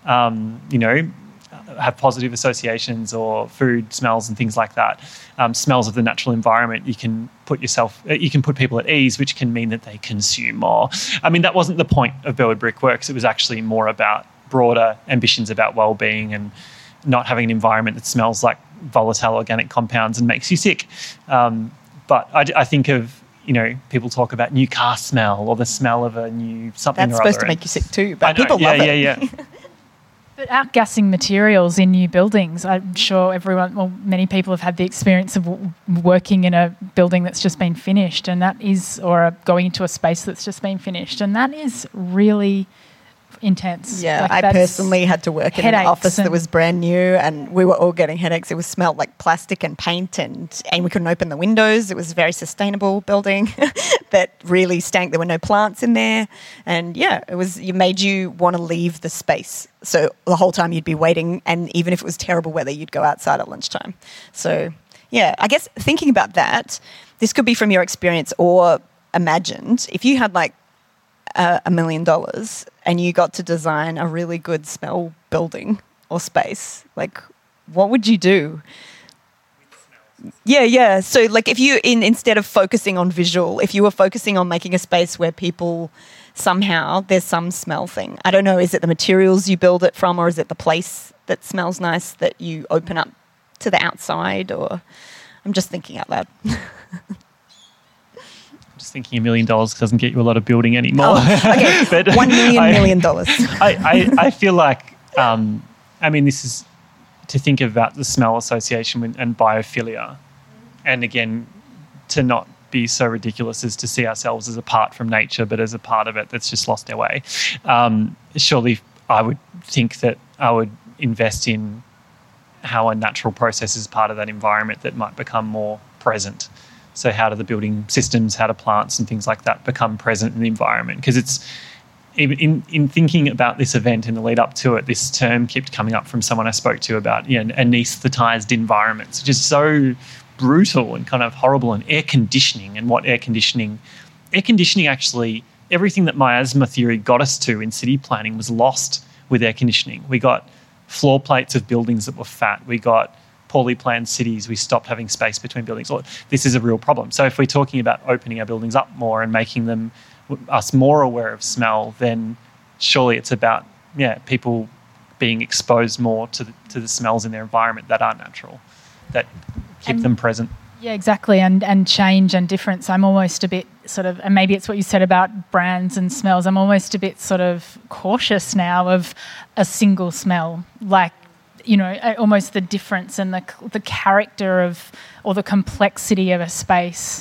have positive associations, or food smells and things like that, smells of the natural environment, you can put people at ease, which can mean that they consume more. I mean, that wasn't the point of Burwood Brickworks. It was actually more about broader ambitions about well-being and not having an environment that smells like volatile organic compounds and makes you sick. But I think of, people talk about new car smell, or the smell of a new something. That's or other. supposed to make you sick too, but people love it. Yeah. But outgassing materials in new buildings, I'm sure many people have had the experience of working in a building that's just been finished, or going into a space that's just been finished, and that is really intense. Yeah, I personally had to work in an office that was brand new, and we were all getting headaches. It smelled like plastic and paint, and we couldn't open the windows. It was a very sustainable building that really stank. There were no plants in there, and it made you want to leave the space. So the whole time you'd be waiting, and even if it was terrible weather, you'd go outside at lunchtime. So I guess thinking about that, this could be from your experience or imagined. If you had like $1 million and you got to design a really good smell building or space, like what would you do? Yeah. So like if you, instead of focusing on visual, if you were focusing on making a space where people somehow, there's some smell thing. I don't know, is it the materials you build it from, or is it the place that smells nice that you open up to the outside? Or I'm just thinking out loud. Just thinking $1 million doesn't get you a lot of building anymore. Oh, okay, but $1 million. I feel like, this is to think about the smell association and biophilia, and again, to not be so ridiculous as to see ourselves as apart from nature, but as a part of it that's just lost their way. Surely, I would think that I would invest in how a natural process is part of that environment that might become more present. So how do the building systems, how do plants and things like that become present in the environment? Because it's, even in thinking about this event and the lead up to it, this term kept coming up from someone I spoke to about, anaesthetised environments, which is so brutal and kind of horrible, and air conditioning actually, everything that miasma theory got us to in city planning was lost with air conditioning. We got floor plates of buildings that were fat. We got poorly planned cities. We stopped having space between buildings. This is a real problem. So if we're talking about opening our buildings up more and making us more aware of smell, then surely it's about people being exposed more to the smells in their environment that are natural, that keep them present. Yeah, exactly, and change and difference. I'm almost a bit sort of, and maybe it's what you said about brands and smells, I'm almost a bit sort of cautious now of a single smell, like, almost the difference and the character of, or the complexity of a space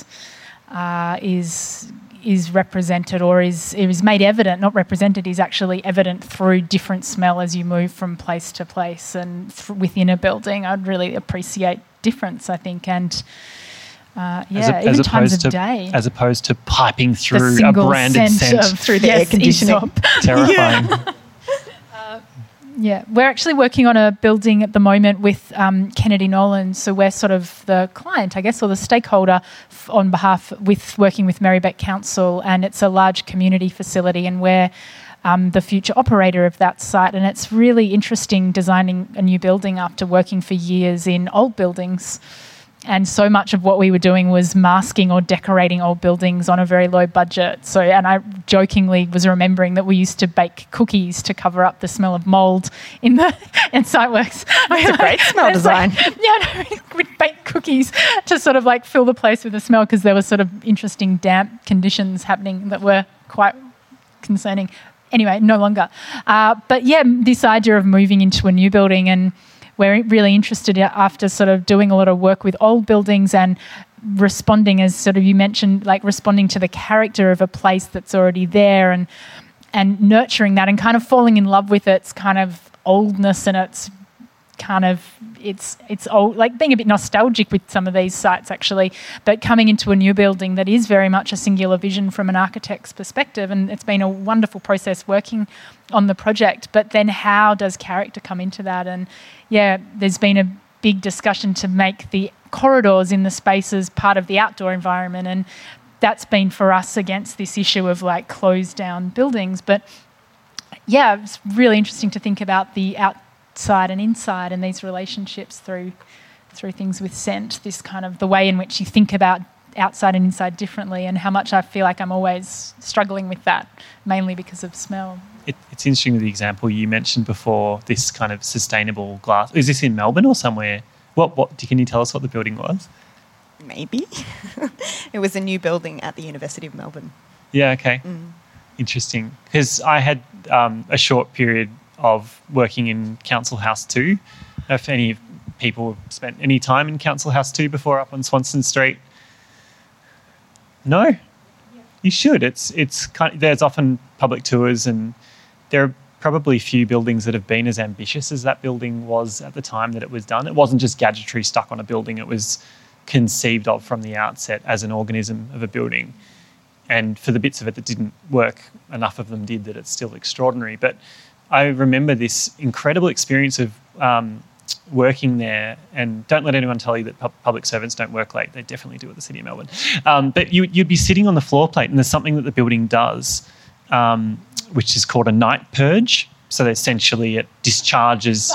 is represented, or is made evident, not represented, is actually evident through different smell as you move from place to place and within a building. I'd really appreciate difference, I think, and even times of day. As opposed to piping through a branded scent through the air conditioning. Terrifying. Yeah, we're actually working on a building at the moment with Kennedy Nolan, so we're sort of the client, I guess, or the stakeholder on behalf working with Marybeck Council, and it's a large community facility, and we're the future operator of that site, and it's really interesting designing a new building after working for years in old buildings. And so much of what we were doing was masking or decorating old buildings on a very low budget. So, and I jokingly was remembering that we used to bake cookies to cover up the smell of mould in Siteworks. It's a great smell design. We'd bake cookies to sort of like fill the place with the smell, because there were sort of interesting damp conditions happening that were quite concerning. Anyway, no longer. But yeah, this idea of moving into a new building, and we're really interested after sort of doing a lot of work with old buildings and responding, as sort of you mentioned, like responding to the character of a place that's already there and nurturing that and kind of falling in love with its kind of oldness and its kind of it's old, like being a bit nostalgic with some of these sites actually, but coming into a new building that is very much a singular vision from an architect's perspective, and it's been a wonderful process working on the project. But then how does character come into that? And yeah, there's been a big discussion to make the corridors in the spaces part of the outdoor environment, and that's been for us against this issue of like closed down buildings. But yeah, it's really interesting to think about the outside and inside and these relationships through things with scent, this kind of the way in which you think about outside and inside differently, and how much I feel like I'm always struggling with that, mainly because of smell. It's interesting with the example you mentioned before, this kind of sustainable glass. Is this in Melbourne or somewhere? Can you tell us what the building was? Maybe. It was a new building at the University of Melbourne. Yeah, okay. Interesting. Because I had a short period of working in Council House 2. If any people have spent any time in Council House 2 before up on Swanston Street? No? Yeah. You should. It's kind of, there's often public tours, and there are probably few buildings that have been as ambitious as that building was at the time that it was done. It wasn't just gadgetry stuck on a building. It was conceived of from the outset as an organism of a building. And for the bits of it that didn't work, enough of them did that it's still extraordinary. But I remember this incredible experience of working there, and don't let anyone tell you that public servants don't work late. They definitely do at the City of Melbourne. But you'd be sitting on the floor plate, and there's something that the building does, which is called a night purge. So essentially it discharges...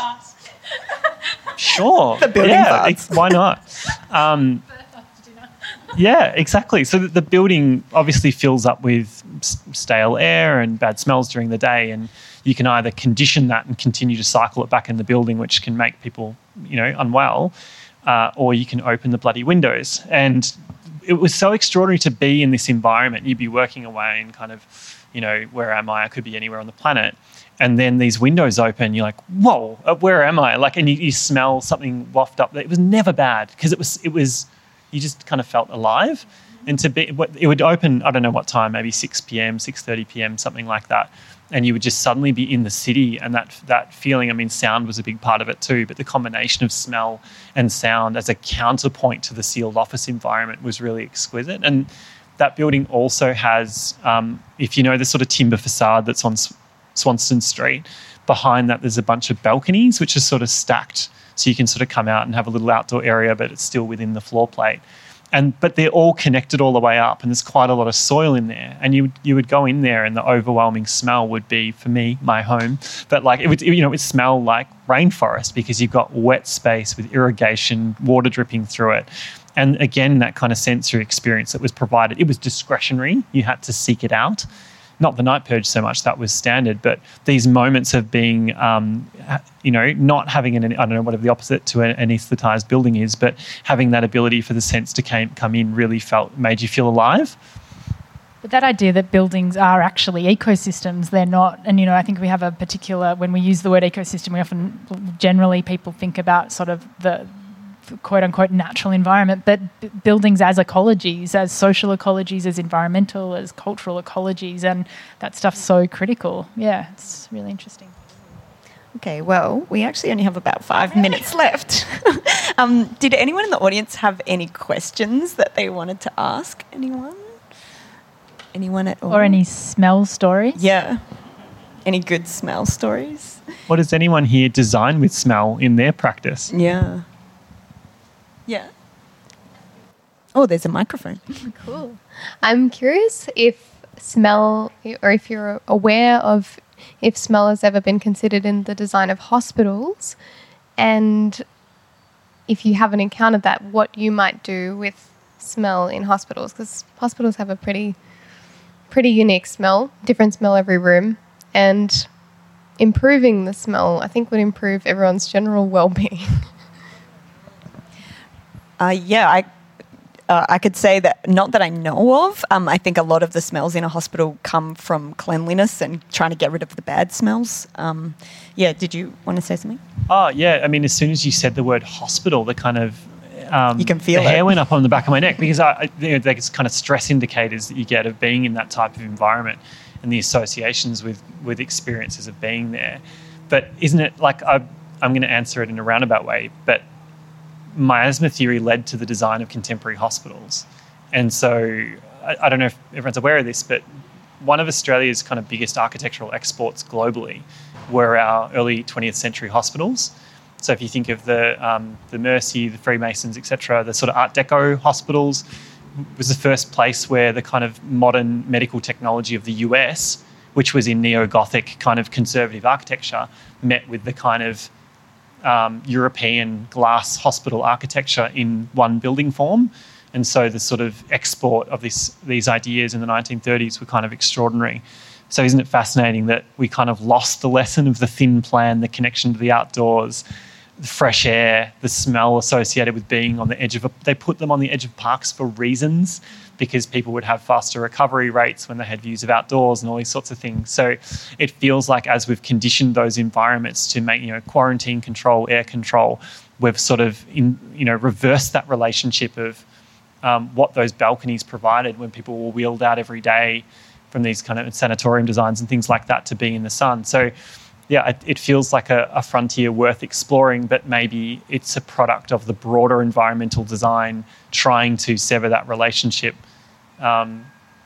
Sure. The building farts. Why not? Yeah, exactly. So the building obviously fills up with stale air and bad smells during the day, and you can either condition that and continue to cycle it back in the building, which can make people, unwell, or you can open the bloody windows. And it was so extraordinary to be in this environment. You'd be working away and kind of, where am I? I could be anywhere on the planet. And then these windows open, you're like, whoa, where am I? And you smell something waft up. It was never bad because it was, you just kind of felt alive. And it would open, I don't know what time, maybe 6 p.m, 6:30 p.m, something like that. And you would just suddenly be in the city, and that feeling, sound was a big part of it too, but the combination of smell and sound as a counterpoint to the sealed office environment was really exquisite. And that building also has, if you know the sort of timber facade that's on Swanston Street, behind that there's a bunch of balconies which are sort of stacked, so you can sort of come out and have a little outdoor area, but it's still within the floor plate. But they're all connected all the way up, and there's quite a lot of soil in there. And you would go in there, and the overwhelming smell would be, for me, my home. But it would smell like rainforest, because you've got wet space with irrigation, water dripping through it. And again, that kind of sensory experience that was provided, it was discretionary. You had to seek it out. Not the night purge so much, that was standard, but these moments of being, not having I don't know whatever the opposite to an anaesthetised building is, but having that ability for the sense to come in really made you feel alive. But that idea that buildings are actually ecosystems, they're not, and I think we have a particular, when we use the word ecosystem, we often, generally people think about sort of the quote-unquote natural environment, but buildings as ecologies, as social ecologies, as environmental, as cultural ecologies, and that stuff's so critical. Yeah, it's really interesting. Okay, well, we actually only have about 5 minutes left. Did anyone in the audience have any questions that they wanted to ask anyone? Anyone at all? Or any smell stories? Yeah. Any good smell stories? What does anyone here design with smell in their practice? Yeah. Yeah. Oh, there's a microphone. Cool. I'm curious if smell, or if you're aware of if smell has ever been considered in the design of hospitals, and if you haven't encountered that, what you might do with smell in hospitals, because hospitals have a pretty unique smell, different smell every room, and improving the smell, I think, would improve everyone's general well-being. I could say that, not that I know of. I think a lot of the smells in a hospital come from cleanliness and trying to get rid of the bad smells. Did you want to say something? Oh, yeah. As soon as you said the word hospital, the kind of... you can feel the hair went up on the back of my neck, because there's kind of stress indicators that you get of being in that type of environment and the associations with experiences of being there. But isn't it like I'm going to answer it in a roundabout way, but miasma theory led to the design of contemporary hospitals. And so I don't know if everyone's aware of this, but one of Australia's kind of biggest architectural exports globally were our early 20th century hospitals. So if you think of the Mercy, the Freemasons, etc., the sort of Art Deco hospitals was the first place where the kind of modern medical technology of the US, which was in neo-Gothic kind of conservative architecture, met with the kind of European glass hospital architecture in one building form. And so the sort of export of these ideas in the 1930s were kind of extraordinary. So isn't it fascinating that we kind of lost the lesson of the thin plan, the connection to the outdoors, the fresh air, the smell associated with being on the edge of they put them on the edge of parks for reasons, because people would have faster recovery rates when they had views of outdoors and all these sorts of things. So it feels like as we've conditioned those environments to make, quarantine control, air control, we've sort of reversed that relationship of what those balconies provided when people were wheeled out every day from these kind of sanatorium designs and things like that to being in the sun. So yeah, it feels like a frontier worth exploring, but maybe it's a product of the broader environmental design trying to sever that relationship. And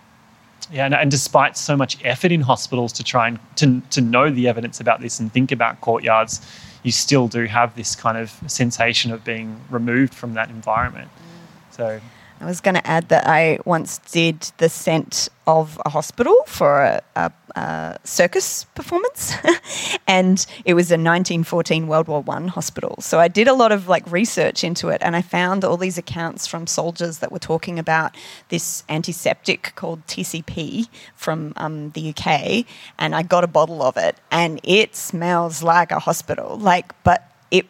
despite so much effort in hospitals to try and to know the evidence about this and think about courtyards, you still do have this kind of sensation of being removed from that environment. So I was going to add that I once did the scent of a hospital for a circus performance and it was a 1914 World War I hospital. So I did a lot of research into it, and I found all these accounts from soldiers that were talking about this antiseptic called TCP from the UK, and I got a bottle of it and it smells like a hospital, but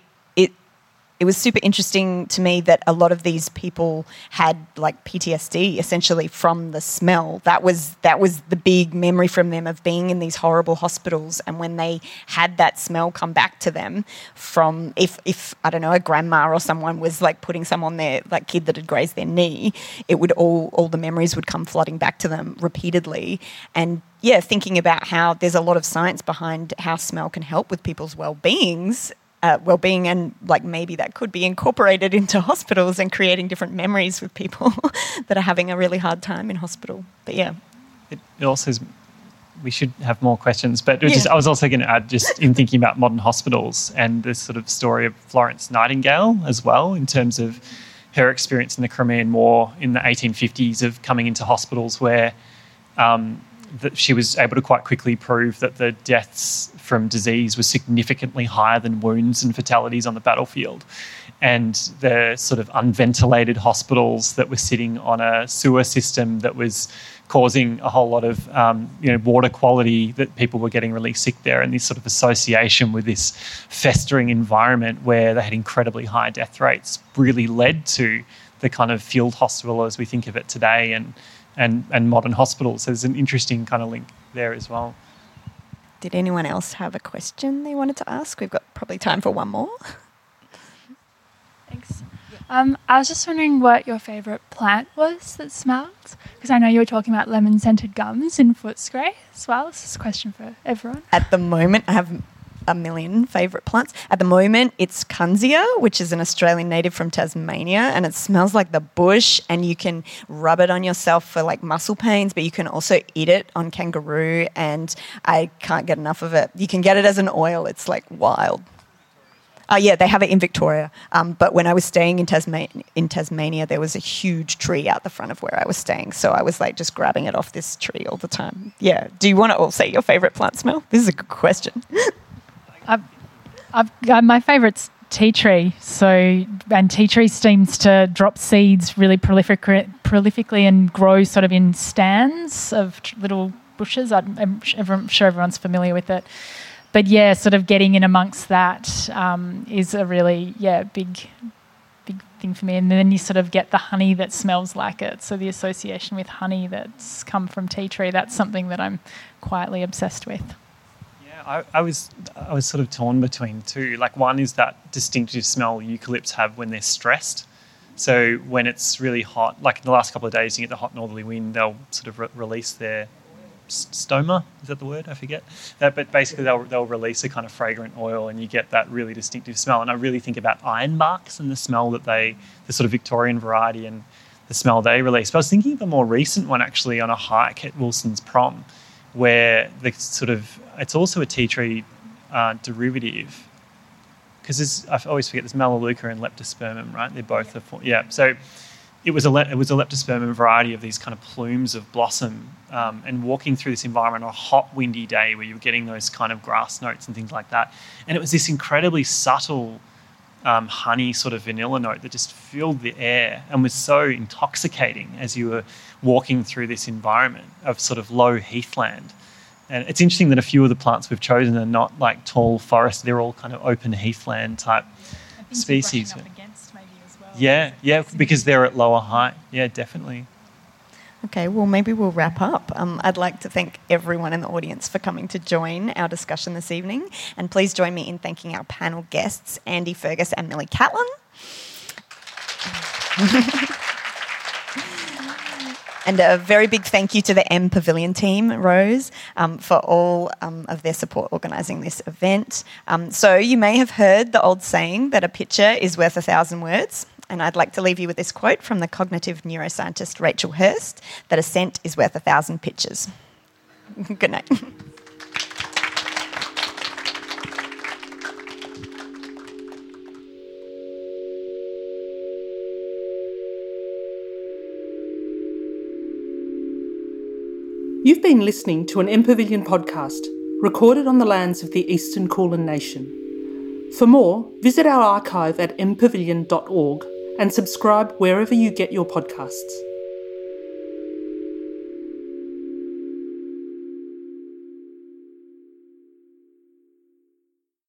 it was super interesting to me that a lot of these people had PTSD essentially from the smell. That was the big memory from them of being in these horrible hospitals, and when they had that smell come back to them from if I don't know, a grandma or someone was putting some on their kid that had grazed their knee, it would all the memories would come flooding back to them repeatedly. And yeah, thinking about how there's a lot of science behind how smell can help with people's well-being, and maybe that could be incorporated into hospitals and creating different memories with people that are having a really hard time in hospital. But yeah, it also is, we should have more questions, but I was also going to add, just in thinking about modern hospitals and this sort of story of Florence Nightingale as well, in terms of her experience in the Crimean War in the 1850s of coming into hospitals where that she was able to quite quickly prove that the deaths from disease was significantly higher than wounds and fatalities on the battlefield. And the sort of unventilated hospitals that were sitting on a sewer system that was causing a whole lot of water quality, that people were getting really sick there, and this sort of association with this festering environment where they had incredibly high death rates really led to the kind of field hospital as we think of it today and modern hospitals. So there's an interesting kind of link there as well. Did anyone else have a question they wanted to ask? We've got probably time for one more. Thanks. I was just wondering what your favourite plant was that smelled, because I know you were talking about lemon-scented gums in Footscray as well. This is a question for everyone. At the moment, I have a million favourite plants. At the moment, it's Kunzea, which is an Australian native from Tasmania, and it smells like the bush, and you can rub it on yourself for muscle pains, but you can also eat it on kangaroo, and I can't get enough of it. You can get it as an oil. It's wild. Yeah, they have it in Victoria. But when I was staying in Tasmania, there was a huge tree out the front of where I was staying. So I was just grabbing it off this tree all the time. Yeah. Do you want to all say your favourite plant smell? This is a good question. I've got my favourite's tea tree. And tea tree seems to drop seeds really prolifically and grow sort of in stands of little bushes. I'm sure everyone's familiar with it. But yeah, sort of getting in amongst that is a really, big thing for me. And then you sort of get the honey that smells like it. So the association with honey that's come from tea tree, that's something that I'm quietly obsessed with. Yeah, I was sort of torn between two. One is that distinctive smell eucalypts have when they're stressed. So when it's really hot, in the last couple of days, you get the hot northerly wind, they'll sort of release their stoma, is that the word? I forget. But basically they'll release a kind of fragrant oil and you get that really distinctive smell. And I really think about ironbarks and the smell that the sort of Victorian variety and the smell they release. But I was thinking of a more recent one actually on a hike at Wilson's Prom, where it's also a tea tree derivative, because I always forget there's Melaleuca and Leptospermum, right? They're both so it was a Leptospermum variety of these kind of plumes of blossom, and walking through this environment on a hot, windy day where you were getting those kind of grass notes and things like that. And it was this incredibly subtle honey sort of vanilla note that just filled the air and was so intoxicating as you were walking through this environment of sort of low heathland. And it's interesting that a few of the plants we've chosen are not like tall forest, they're all kind of open heathland type species. Up against maybe as well. Yeah, because they're at lower height. Yeah, definitely. Okay, well, maybe we'll wrap up. I'd like to thank everyone in the audience for coming to join our discussion this evening. And please join me in thanking our panel guests, Andy Fergus and Millie Catlin. And a very big thank you to the M Pavilion team, Rose, for all of their support organising this event. So you may have heard the old saying that a picture is worth 1,000 words. And I'd like to leave you with this quote from the cognitive neuroscientist Rachel Hurst, that a scent is worth 1,000 pictures. Good night. You've been listening to an M Pavilion podcast recorded on the lands of the Eastern Kulin Nation. For more, visit our archive at mpavilion.org and subscribe wherever you get your podcasts.